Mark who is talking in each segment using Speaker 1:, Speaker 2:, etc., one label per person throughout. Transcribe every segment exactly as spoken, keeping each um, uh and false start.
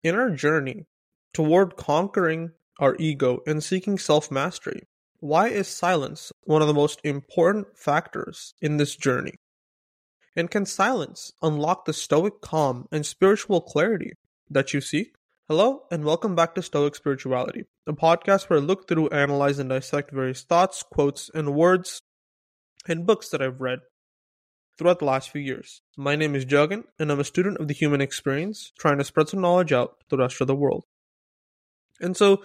Speaker 1: in our journey toward conquering our ego and seeking self-mastery, why is silence one of the most important factors in this journey? And can silence unlock the stoic calm and spiritual clarity that you seek? Hello, and welcome back to Stoic Spirituality, a podcast where I look through, analyze, and dissect various thoughts, quotes, and words and books that I've read throughout the last few years. My name is Jagan, and I'm a student of the human experience, trying to spread some knowledge out to the rest of the world. And so,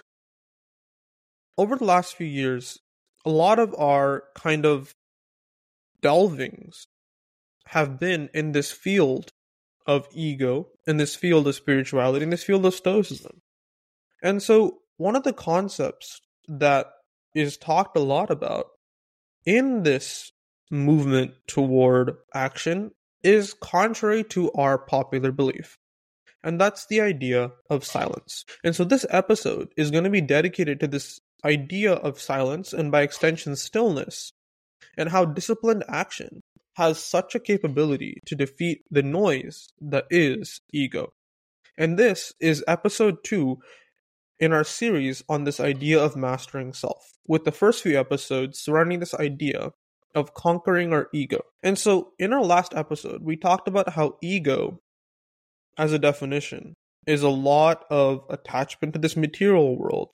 Speaker 1: over the last few years, a lot of our kind of delvings have been in this field of ego, in this field of spirituality, in this field of stoicism. And so, one of the concepts that is talked a lot about in this movement toward action is contrary to our popular belief. And that's the idea of silence. And so this episode is going to be dedicated to this idea of silence and by extension stillness, and how disciplined action has such a capability to defeat the noise that is ego. And this is episode two in our series on this idea of mastering self, with the first few episodes surrounding this idea of conquering our ego. And so in our last episode, we talked about how ego, as a definition, is a lot of attachment to this material world,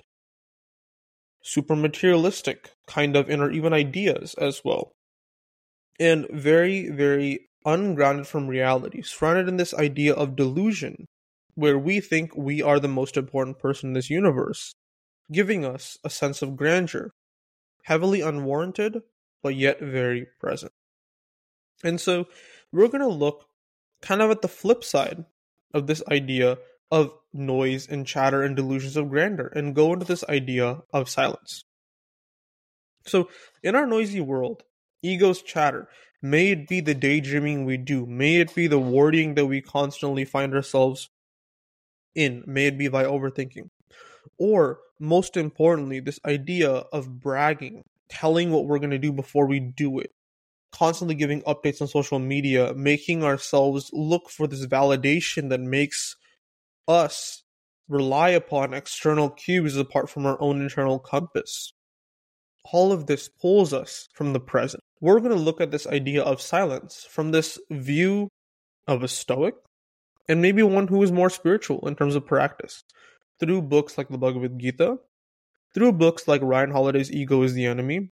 Speaker 1: super materialistic kind of inner even ideas as well, and very, very ungrounded from reality, surrounded in this idea of delusion, where we think we are the most important person in this universe, giving us a sense of grandeur, heavily unwarranted, but yet very present. And so we're going to look kind of at the flip side of this idea of noise and chatter and delusions of grandeur and go into this idea of silence. So in our noisy world, ego's chatter, may it be the daydreaming we do, may it be the worrying that we constantly find ourselves in, may it be by overthinking, or most importantly, this idea of bragging, telling what we're going to do before we do it, constantly giving updates on social media, making ourselves look for this validation that makes us rely upon external cues apart from our own internal compass. All of this pulls us from the present. We're going to look at this idea of silence from this view of a Stoic, and maybe one who is more spiritual in terms of practice, through books like the Bhagavad Gita, through books like Ryan Holiday's Ego is the Enemy,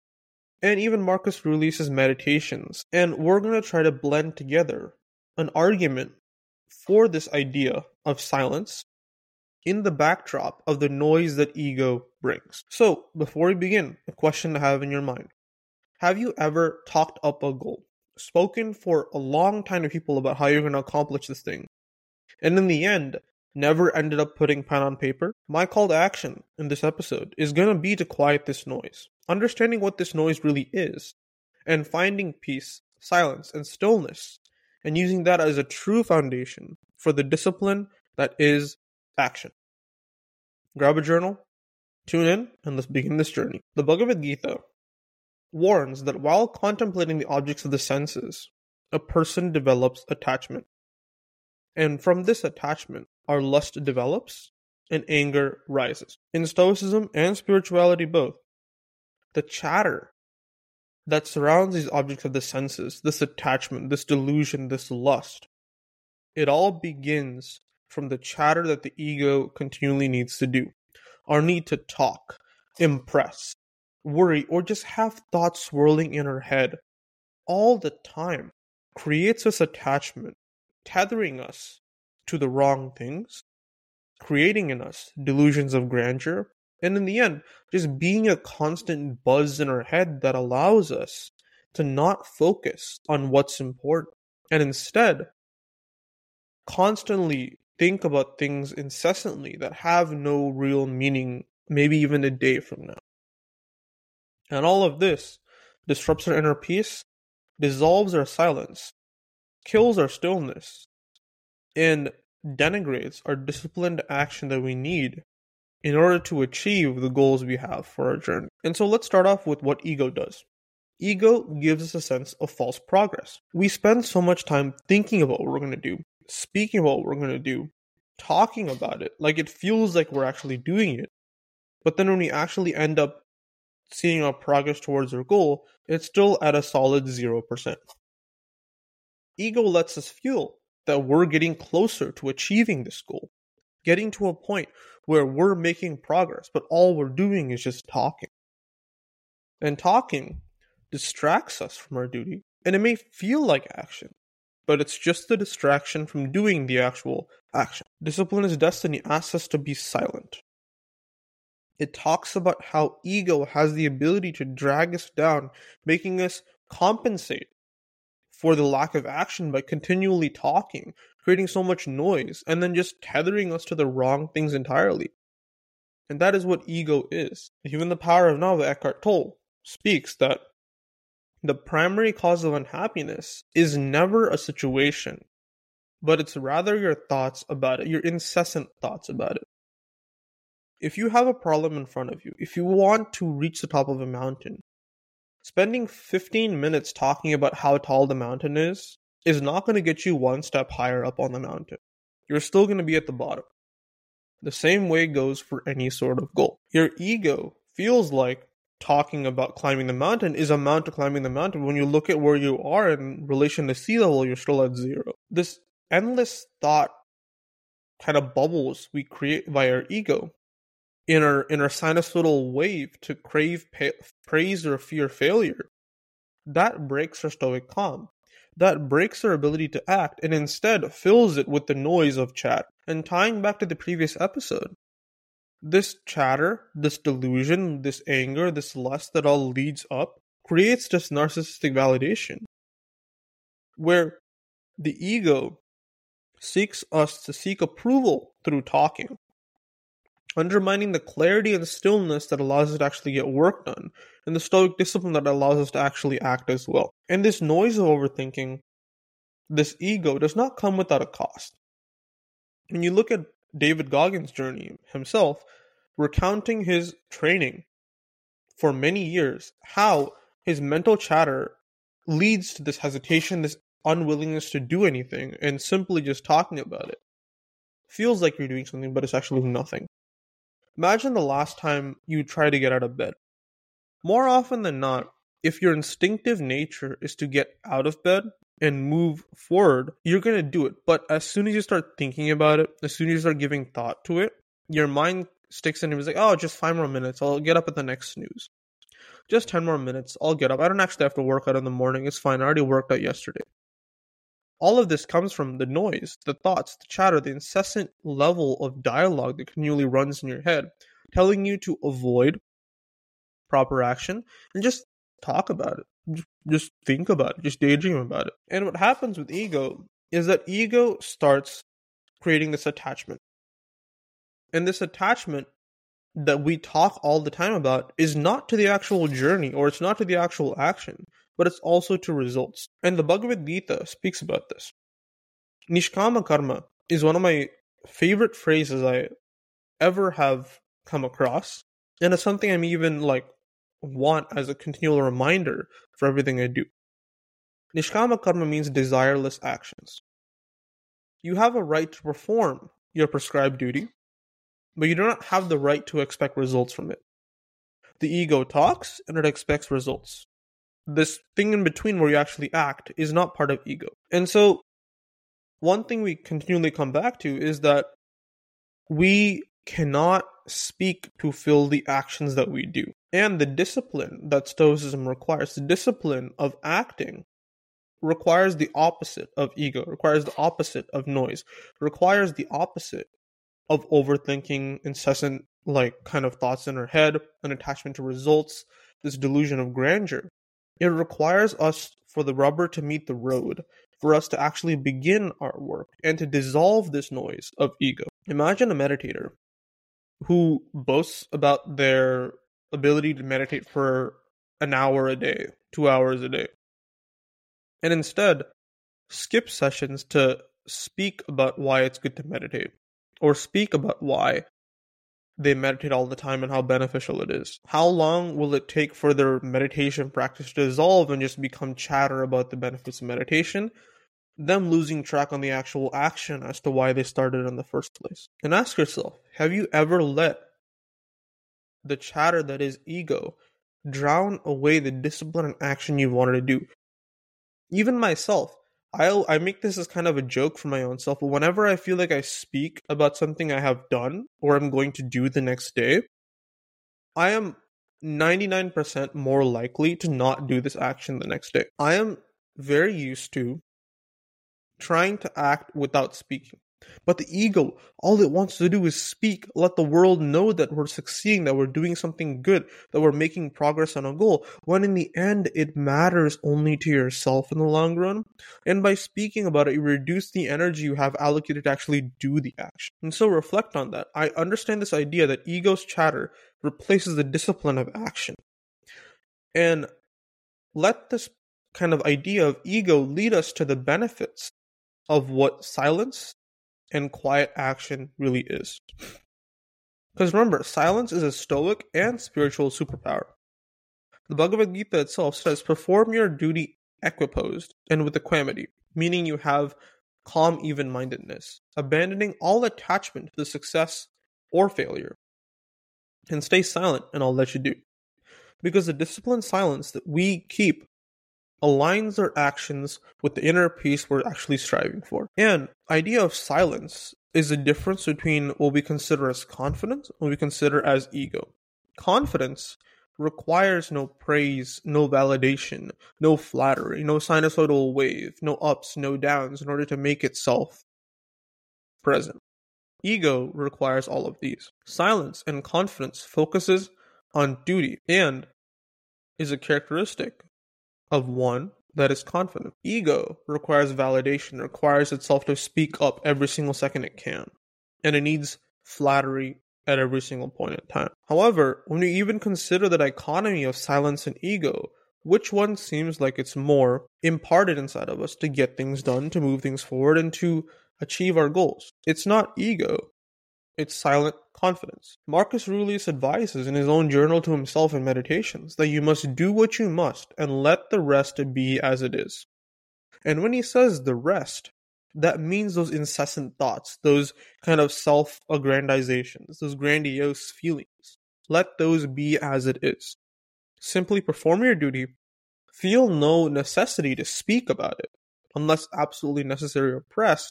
Speaker 1: and even Marcus Aurelius' Meditations. And we're going to try to blend together an argument for this idea of silence in the backdrop of the noise that ego brings. So, before we begin, a question to have in your mind. Have you ever talked up a goal, spoken for a long time to people about how you're going to accomplish this thing, and in the end, never ended up putting pen on paper? My call to action in this episode is going to be to quiet this noise, understanding what this noise really is, and finding peace, silence, and stillness, and using that as a true foundation for the discipline that is action. Grab a journal, tune in, and let's begin this journey. The Bhagavad Gita warns that while contemplating the objects of the senses, a person develops attachment. And from this attachment, our lust develops and anger rises. In Stoicism and spirituality both, the chatter that surrounds these objects of the senses, this attachment, this delusion, this lust, it all begins from the chatter that the ego continually needs to do. Our need to talk, impress, worry, or just have thoughts swirling in our head all the time creates this attachment, tethering us to the wrong things, creating in us delusions of grandeur, and in the end, just being a constant buzz in our head that allows us to not focus on what's important, and instead constantly think about things incessantly that have no real meaning, maybe even a day from now. And all of this disrupts our inner peace, dissolves our silence, kills our stillness, and denigrates our disciplined action that we need in order to achieve the goals we have for our journey. And so let's start off with what ego does. Ego gives us a sense of false progress. We spend so much time thinking about what we're going to do, speaking about what we're going to do, talking about it. Like it feels like we're actually doing it. But then when we actually end up seeing our progress towards our goal, it's still at a solid zero percent. Ego lets us feel that we're getting closer to achieving this goal, getting to a point where we're making progress, but all we're doing is just talking. And talking distracts us from our duty, and it may feel like action, but it's just the distraction from doing the actual action. Discipline is Destiny asks us to be silent. It talks about how ego has the ability to drag us down, making us compensate for the lack of action by continually talking, creating so much noise, and then just tethering us to the wrong things entirely. And that is what ego is. Even The Power of Now by Eckhart Tolle speaks that the primary cause of unhappiness is never a situation, but it's rather your thoughts about it, your incessant thoughts about it. If you have a problem in front of you, if you want to reach the top of a mountain, spending fifteen minutes talking about how tall the mountain is is not going to get you one step higher up on the mountain. You're still going to be at the bottom. The same way goes for any sort of goal. Your ego feels like talking about climbing the mountain is amount to climbing the mountain. When you look at where you are in relation to sea level, you're still at zero. This endless thought kind of bubbles we create by our ego in our in our sinusoidal wave to crave pa- praise or fear failure. That breaks our stoic calm. That breaks our ability to act and instead fills it with the noise of chat. And tying back to the previous episode, this chatter, this delusion, this anger, this lust that all leads up creates this narcissistic validation where the ego seeks us to seek approval through talking, undermining the clarity and stillness that allows us to actually get work done, and the stoic discipline that allows us to actually act as well. And this noise of overthinking, this ego, does not come without a cost. When you look at David Goggins' journey himself, recounting his training for many years, how his mental chatter leads to this hesitation, this unwillingness to do anything, and simply just talking about it. Feels like you're doing something, but it's actually nothing. Imagine the last time you try to get out of bed. More often than not, if your instinctive nature is to get out of bed and move forward, you're going to do it. But as soon as you start thinking about it, as soon as you start giving thought to it, your mind sticks in and is like, oh, just five more minutes. I'll get up at the next snooze. Just ten more minutes. I'll get up. I don't actually have to work out in the morning. It's fine. I already worked out yesterday. All of this comes from the noise, the thoughts, the chatter, the incessant level of dialogue that continually runs in your head, telling you to avoid proper action and just talk about it. Just think about it. Just daydream about it. And what happens with ego is that ego starts creating this attachment. And this attachment that we talk all the time about is not to the actual journey, or it's not to the actual action, but it's also to results. And the Bhagavad Gita speaks about this. Nishkama karma is one of my favorite phrases I ever have come across. And it's something I'm even like want as a continual reminder for everything I do. Nishkama karma means desireless actions. You have a right to perform your prescribed duty, but you do not have the right to expect results from it. The ego talks and it expects results. This thing in between where you actually act is not part of ego. And so one thing we continually come back to is that we cannot speak to fill the actions that we do. And the discipline that Stoicism requires, the discipline of acting, requires the opposite of ego, requires the opposite of noise, requires the opposite of overthinking, incessant like kind of thoughts in our head, an attachment to results, this delusion of grandeur. It requires us for the rubber to meet the road, for us to actually begin our work and to dissolve this noise of ego. Imagine a meditator who boasts about their ability to meditate for an hour a day, two hours a day, and instead skip sessions to speak about why it's good to meditate, or speak about why they meditate all the time and how beneficial it is. How long will it take for their meditation practice to dissolve and just become chatter about the benefits of meditation? them losing track on the actual action as to why they started in the first place. And ask yourself, have you ever let the chatter that is ego drown away the discipline and action you wanted to do? Even myself, I'll, I make this as kind of a joke for my own self, but whenever I feel like I speak about something I have done or I'm going to do the next day, I am ninety-nine percent more likely to not do this action the next day. I am very used to trying to act without speaking. But the ego, all it wants to do is speak, let the world know that we're succeeding, that we're doing something good, that we're making progress on a goal, when in the end, it matters only to yourself in the long run. And by speaking about it, you reduce the energy you have allocated to actually do the action. And so reflect on that. I understand this idea that ego's chatter replaces the discipline of action. And let this kind of idea of ego lead us to the benefits of what silence and quiet action really is. Because remember, silence is a stoic and spiritual superpower. The Bhagavad Gita itself says, perform your duty equiposed and with equanimity, meaning you have calm even-mindedness, abandoning all attachment to the success or failure. And stay silent, and I'll let you do. Because the disciplined silence that we keep aligns our actions with the inner peace we're actually striving for. And idea of silence is the difference between what we consider as confidence and what we consider as ego. Confidence requires no praise, no validation, no flattery, no sinusoidal wave, no ups, no downs in order to make itself present. Ego requires all of these. Silence and confidence focuses on duty and is a characteristic of one that is confident. Ego requires validation, requires itself to speak up every single second it can, and it needs flattery at every single point in time. However, when we even consider the dichotomy of silence and ego, which one seems like it's more imparted inside of us to get things done, to move things forward, and to achieve our goals? It's not ego, it's silent confidence. Marcus Aurelius advises in his own journal to himself in Meditations that you must do what you must and let the rest be as it is. And when he says the rest, that means those incessant thoughts, those kind of self-aggrandizations, those grandiose feelings. Let those be as it is. Simply perform your duty, feel no necessity to speak about it, unless absolutely necessary or pressed,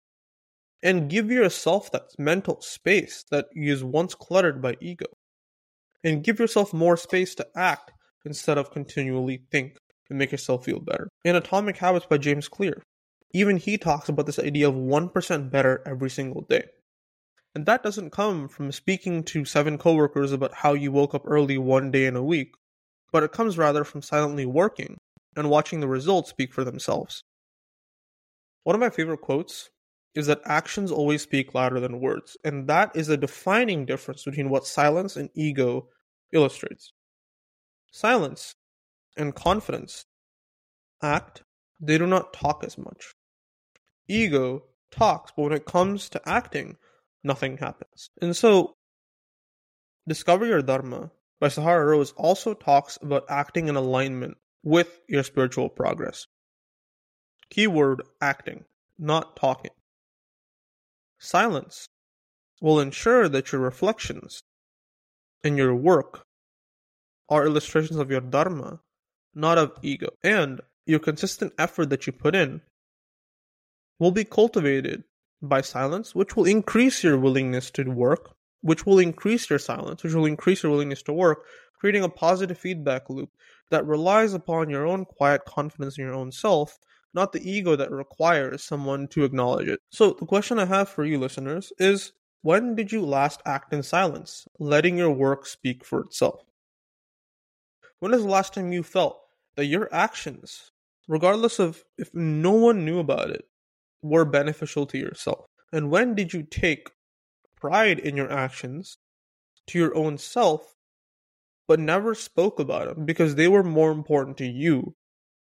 Speaker 1: and give yourself that mental space that is once cluttered by ego. And give yourself more space to act instead of continually think and make yourself feel better. In Atomic Habits by James Clear, even he talks about this idea of one percent better every single day. And that doesn't come from speaking to seven coworkers about how you woke up early one day in a week, but it comes rather from silently working and watching the results speak for themselves. One of my favorite quotes is that actions always speak louder than words, and that is a defining difference between what silence and ego illustrates. Silence and confidence act, they do not talk as much. Ego talks, but when it comes to acting, nothing happens. And so, Discover Your Dharma by Sahara Rose also talks about acting in alignment with your spiritual progress. Keyword, acting, not talking. Silence will ensure that your reflections and your work are illustrations of your dharma, not of ego. And your consistent effort that you put in will be cultivated by silence, which will increase your willingness to work, which will increase your silence, which will increase your willingness to work, creating a positive feedback loop that relies upon your own quiet confidence in your own self, not the ego that requires someone to acknowledge it. So the question I have for you listeners is, when did you last act in silence, letting your work speak for itself? When is the last time you felt that your actions, regardless of if no one knew about it, were beneficial to yourself? And when did you take pride in your actions to your own self, but never spoke about them because they were more important to you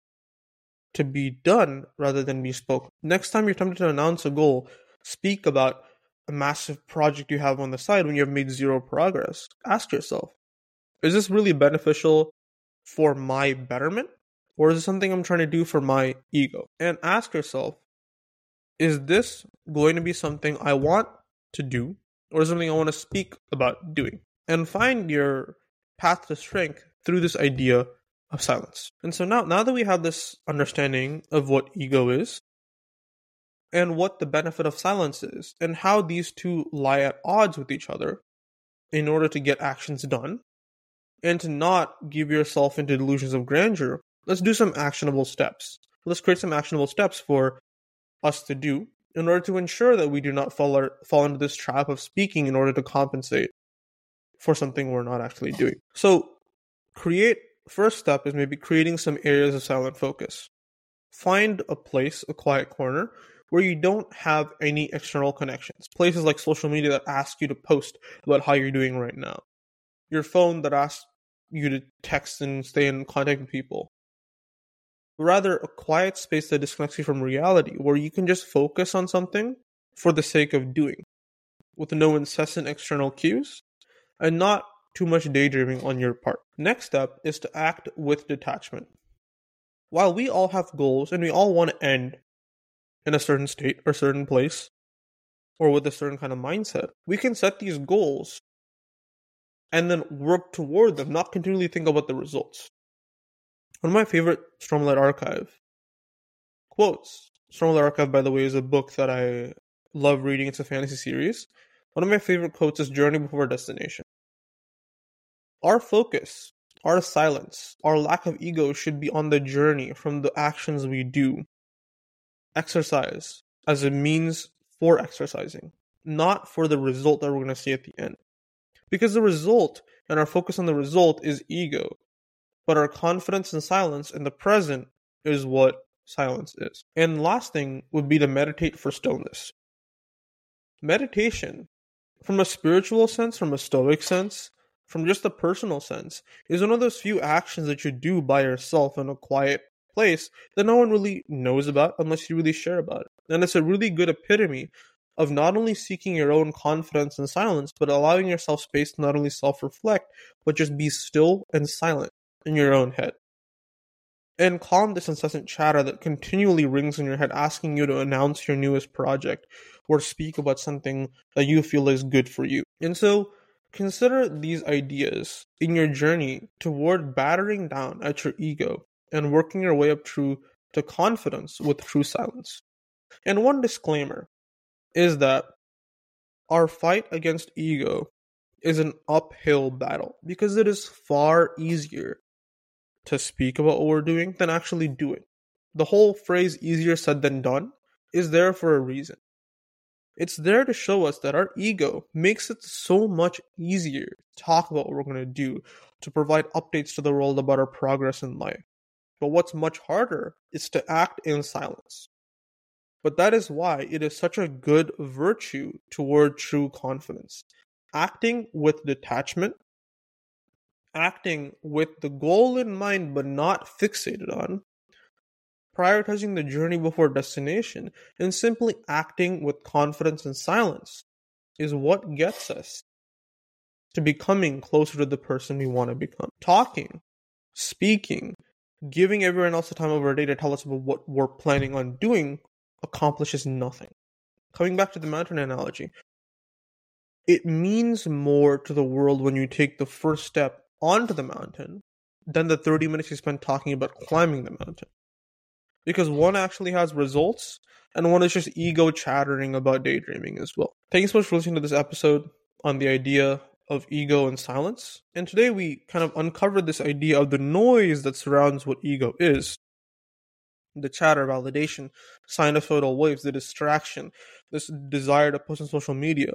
Speaker 1: to be done rather than be spoken? Next time you're tempted to announce a goal, speak about a massive project you have on the side when you have made zero progress. Ask yourself, is this really beneficial for my betterment? Or is it something I'm trying to do for my ego? And ask yourself, is this going to be something I want to do, or something I want to speak about doing? And find your path to strength through this idea of silence. And so now, now that we have this understanding of what ego is, and what the benefit of silence is, and how these two lie at odds with each other in order to get actions done, and to not give yourself into delusions of grandeur, let's do some actionable steps. Let's create some actionable steps for us to do in order to ensure that we do not fall, our, fall into this trap of speaking in order to compensate for something we're not actually doing. So, create, first step is maybe creating some areas of silent focus. Find a place, a quiet corner, where you don't have any external connections. Places like social media that ask you to post about how you're doing right now. Your phone that asks you to text and stay in contact with people. Rather, a quiet space that disconnects you from reality, where you can just focus on something for the sake of doing, with no incessant external cues, and not too much daydreaming on your part. Next step is to act with detachment. While we all have goals, and we all want to end in a certain state or certain place, or with a certain kind of mindset, we can set these goals and then work toward them, not continually think about the results. One of my favorite Stormlight Archive quotes, Stormlight Archive, by the way, is a book that I love reading. It's a fantasy series. One of my favorite quotes is Journey Before Destination. Our focus, our silence, our lack of ego should be on the journey from the actions we do. Exercise as a means for exercising, not for the result that we're going to see at the end. Because the result and our focus on the result is ego, but our confidence and silence in the present is what silence is. And last thing would be to meditate for stillness. Meditation, from a spiritual sense, from a stoic sense, from just a personal sense, is one of those few actions that you do by yourself in a quiet place that no one really knows about unless you really share about it. And it's a really good epitome of not only seeking your own confidence and silence, but allowing yourself space to not only self-reflect, but just be still and silent in your own head. And calm this incessant chatter that continually rings in your head, asking you to announce your newest project or speak about something that you feel is good for you. And so, consider these ideas in your journey toward battering down at your ego and working your way up true to confidence with true silence. And one disclaimer is that our fight against ego is an uphill battle, because it is far easier to speak about what we're doing than actually do it. The whole phrase easier said than done is there for a reason. It's there to show us that our ego makes it so much easier to talk about what we're going to do, to provide updates to the world about our progress in life. But what's much harder is to act in silence. But that is why it is such a good virtue toward true confidence. Acting with detachment, acting with the goal in mind but not fixated on, prioritizing the journey before destination, and simply acting with confidence and silence is what gets us to becoming closer to the person we want to become. Talking, speaking, giving everyone else the time of our day to tell us about what we're planning on doing accomplishes nothing. Coming back to the mountain analogy, it means more to the world when you take the first step onto the mountain than the thirty minutes you spend talking about climbing the mountain. Because one actually has results, and one is just ego chattering about daydreaming as well. Thank you so much for listening to this episode on the idea of ego and silence. And today we kind of uncovered this idea of the noise that surrounds what ego is. The chatter, validation, sinusoidal waves, the distraction, this desire to post on social media.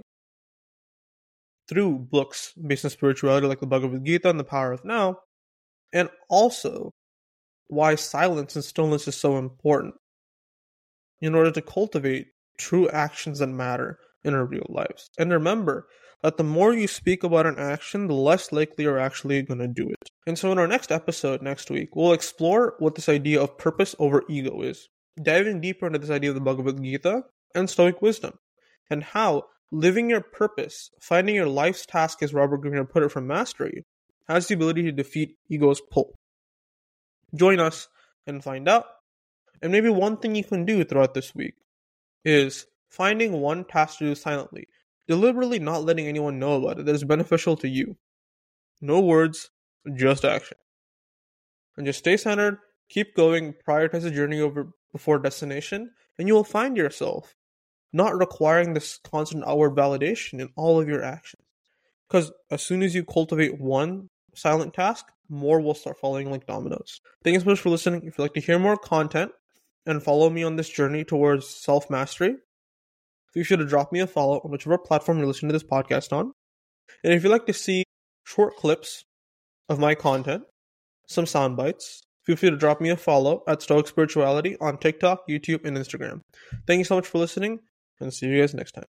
Speaker 1: Through books based on spirituality like the Bhagavad Gita and the Power of Now. And also why silence and stillness is so important in order to cultivate true actions that matter in our real lives. And remember that the more you speak about an action, the less likely you're actually going to do it. And so in our next episode next week, we'll explore what this idea of purpose over ego is, diving deeper into this idea of the Bhagavad Gita and Stoic wisdom, and how living your purpose, finding your life's task, as Robert Greene put it from Mastery, has the ability to defeat ego's pull. Join us and find out. And maybe one thing you can do throughout this week is finding one task to do silently, deliberately not letting anyone know about it that is beneficial to you. No words, just action. And just stay centered, keep going, prioritize the journey over before destination, and you will find yourself not requiring this constant outward validation in all of your actions. Because as soon as you cultivate one silent task, more will start falling like dominoes. Thank you so much for listening. If you'd like to hear more content and follow me on this journey towards self-mastery, feel free to drop me a follow on whichever platform you're listening to this podcast on. And if you'd like to see short clips of my content, some sound bites, feel free to drop me a follow at Stoic Spirituality on TikTok, YouTube, and Instagram. Thank you so much for listening, and see you guys next time.